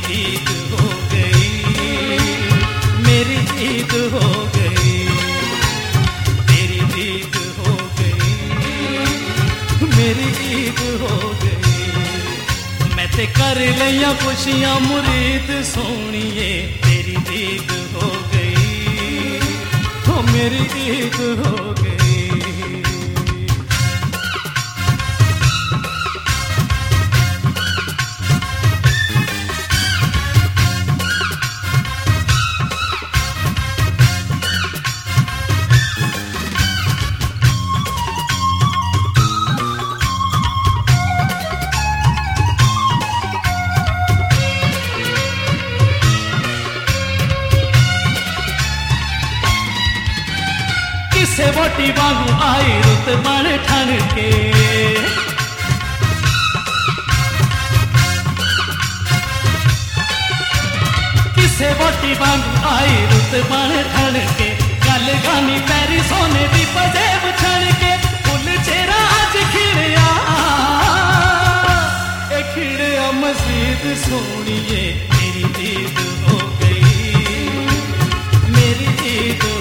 ईद हो गई, मेरी ईद हो गई, तेरी ईद हो गई, मेरी ईद हो गई। मैं ते कर लिया खुशियां मुरीद सोनिए, तेरी ईद हो गई, हो मेरी ईद हो गई। किसे वोटी वांगू आई रुत बन ठन के, किसे वोटी वांगू आई रुत बन ठन के, गल गानी पैरी सोने दी पजेब छण के, फुल चेहरा अज खिड़िया, ए खिड़िया मसीद सोनिए, मेरी ईद हो गई, मेरी ईद